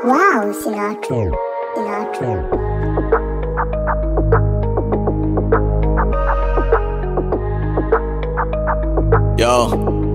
Wow, Sinatra. Yo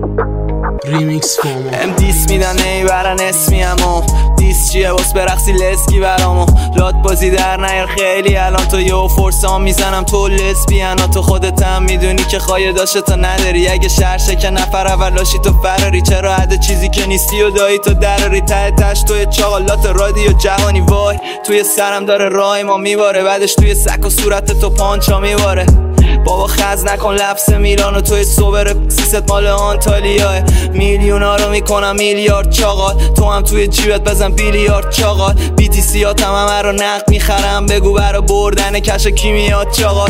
ریمیکس فومو ام دیس میدن نمیبرن اسمیمو دیس چیه باس برقصی لسکی برامو لات بازی در نیار خیلی الان تو یه فرسان میزنم تو لسبیانا تو خودت هم میدونی که خواهی داشته تا نداری اگه شرشه که نفر اول لاشی تو فراری چرا عده چیزی که نیستی و دایی تو دراری ته تش توی چاقالات رادیو جهانی وای توی سرم داره رای ما میباره بعدش توی سک و صورت تو پانچا میباره بابا خز نکن لفظ میلانو توی صبر سیست مال آنتالیاه میلیونا رو میکنم میلیارد چاقال تو هم توی جیبت بزن بیلیارد چاقال بیتی سیاتم همه رو نقد میخرم بگو برا بردن کش کیمیات چاقال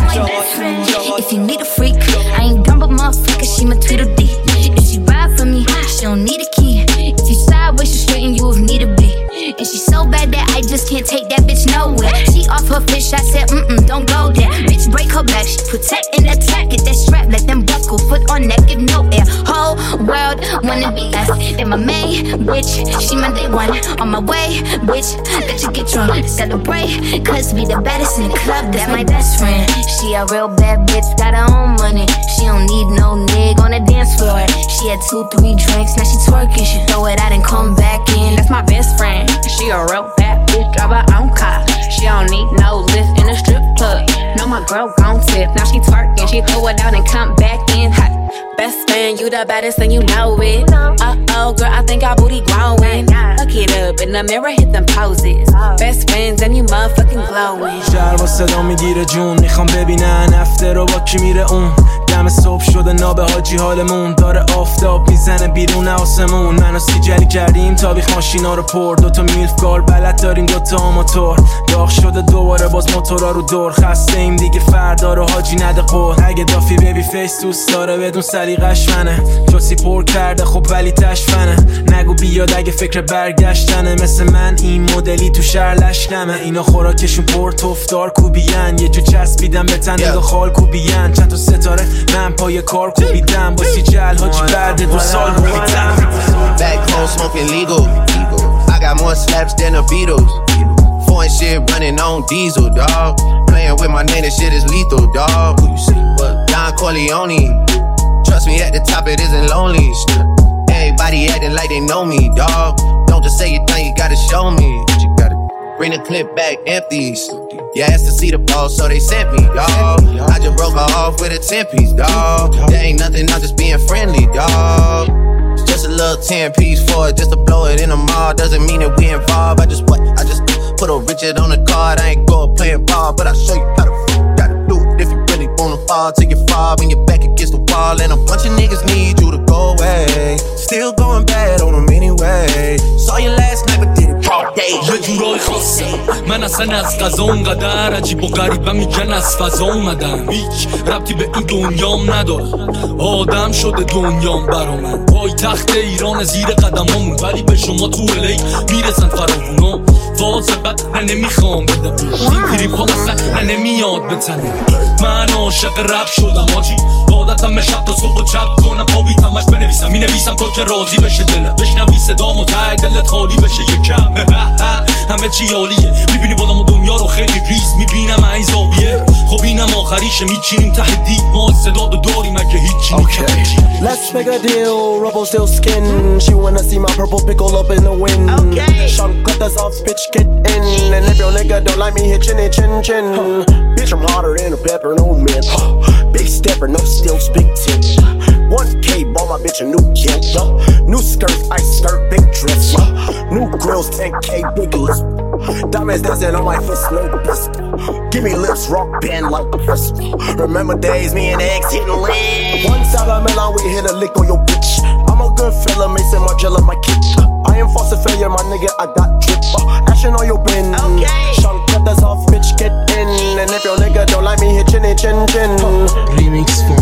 If you need a freak, I ain't dumb but motherfucker, she my Tweedledee. If she ride for me, she don't need a key. If you sideways, she straighten you if need a be. And she so bad that I just can't take that bitch nowhere. She off her fish, I said, don't go there. Bitch, break her back, she protect and attack. Get that strap, let them buckle, foot on that, give no air. Whole world wanna be us. They my main bitch, she my day one. On my way, bitch, let you get drunk. Celebrate, cause we the baddest in the club, that's my best friend. She a real bad bitch, got her own money. She don't need no nigga on the dance floor. She had 2-3 drinks, now she twerking. She throw it out and come back in. That's my best friend. She a real bad bitch, drive her own car. She don't need no lift in a strip club. No, my girl gon' tip. Now she twerking, she throw it out and come back in hot. Best friend, you the baddest and you know it. Uh-oh, girl, I think our booty growing. Look it up in the mirror, hit them poses. Best friends and you motherfucking glowing. شهر با صدا میگیره جون میخوام ببینن هفته رو با کی میره اون دم صبح شده ناب حاجی حالمون داره آفتاب میزنه بیرون آسمون منو سیجلی کردیم تا بیخ ماشینا رو پر دوتا میلفگار بلد داریم دوتا موتور داغ شده دوباره باز موتورا رو دور خسته ایم دیگه فردا رو حاجی نده قول اگه دافی بیبی فیس دوست داره بدون سلیقش منه جاسی پر کرده خب ولی تشفنه نگو بیاد اگه فکر برگشتنه مثل من این مدلی تو شهر لشکمه اینا خوراکشون پر تفدار کوبیان یه جو چسبیدم به تن نگاه خال کوبیان چند تا ستاره من پای کار کوبیدم با سی جل حاجی بعد 2 سال کوبیدم Back home smoking legal I got more slaps than the Beatles Foreign shit running on diesel, dawg Playing with my name, this shit is lethal, dawg Who you see? What? Don Corleone Trust me, at the top it isn't lonely Everybody acting like they know me, dawg Don't just say your thing, you gotta show me You gotta bring the clip back empty You asked to see the ball, so they sent me, dawg I just broke her off with a 10-piece, dawg There ain't nothing, I'm just being friendly, dawg It's just a little 10-piece for it, just to blow it in the mall Doesn't mean that we involved, I just put a Richard on the card I ain't go playing ball, but I'll show you how to gotta do it If you really wanna fall till you fall when you're back against the wall And a bunch of niggas need you to go away Still going bad on them anyway Saw you last night, but did it all day یه جورای خاصه من اصلا از غذا اونقدر عجیب و غریبه میگن از فضا اومدم هیچ ربطی به این دنیام نداره آدم شده دنیام برا من پای تخت ایران زیر قدمامون ولی به شما تو الی میرسن فراوونا واظبت نمیخوام بدم این تریپ ها اصلا نمیاد بتنه من عاشق رپ شدم آجی عادتم شب تا صبح و چپ کنم خوابیتمش بنویسم مینویسم تا که راضی بشه دلم بشنوی صدامو ته دلت خالی بشه یکم همه چی عالیه میبینی بادم و دنیا رو خیلی ریز میبینم این زاویه خب اینم آخریشه میچینیم ته دید ما صدا دو داریم اگه هیچی Okay, let's make a deal, rubble still skin She wanna see my purple pickle up in the wind Okay Sean cut us off, bitch get in And if your nigga don't like me, hit chin chin Bitch I'm hotter than a pepper, no man Big stepper, no still big tip 1K, bought my bitch a new jet New skirt, ice skirt, big dress New grills, 10K, big lips Diamonds dancing on my fist, no bliss Give me lips, rock band like a fist Remember days, me and X hitting legs One side of Milan, we hit a lick on your bitch I'm a good fella, Mason Margiela, my kid I am false failure, my nigga, I got drip Action on your bin Okay Sean cut us off, bitch, get in And if your nigga don't like me, hit chin chin ریمیکس